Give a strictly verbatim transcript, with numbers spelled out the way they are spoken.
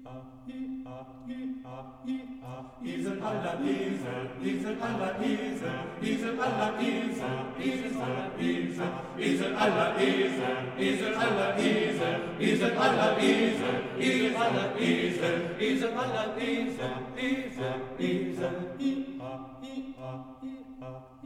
Isel aller Isel, Isel aller Isel, Isel aller Isel, Isel aller Isel, Isel aller Isel, Isel aller Isel, Isel aller Isel, Isel aller Isel, Isel aller Isel, Isel, Isel, Isel, Isel, Isel,